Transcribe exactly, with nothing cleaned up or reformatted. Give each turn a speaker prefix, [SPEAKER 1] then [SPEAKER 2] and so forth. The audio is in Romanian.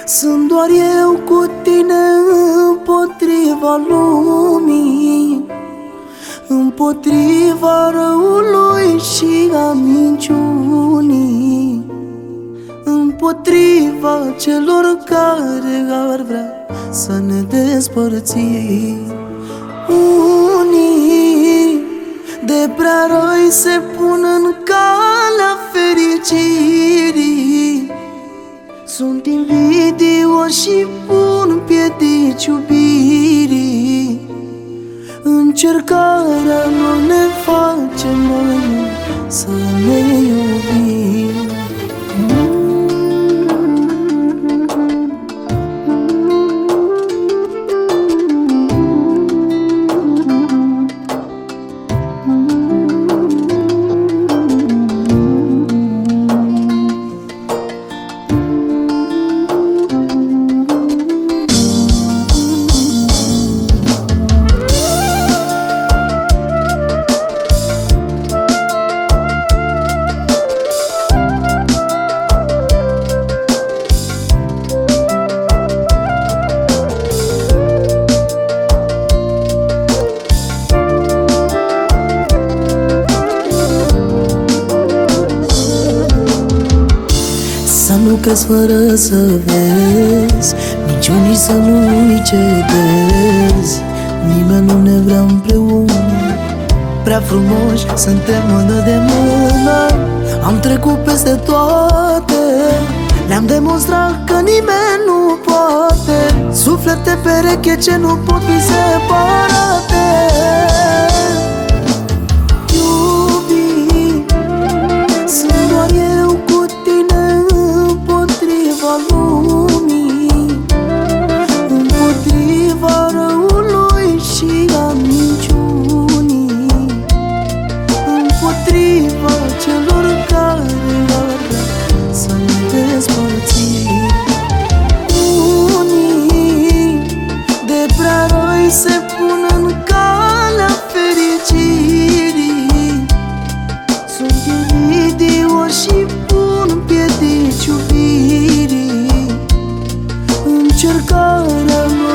[SPEAKER 1] Sunt doar eu cu tine împotriva lumii, împotriva răului și a minciunii, împotriva celor care ar vrea să ne despărțim. Unii de prea răi se pun în calea fericirii, sunt invidioși și pun piedici iubirii. Încercarea nu ne face mai mult să ne iubim. Să nu crezi fără să vezi, minciunii să nu-i cedezi. Nimeni nu ne vrea împreună, prea frumoși suntem mână de mână. Am trecut peste toate, le-am demonstrat că nimeni nu poate. Suflete pereche ce nu pot fi separate. Iubi, sunt doar eu cu tine împotriva lumii, împotriva răului și a minciunii, împotriva celor care ar vrea să ne despărțim. Unii de prea răi se pun în calea fericirii, sunt invidioși și pun piedici iubirii. Încercarea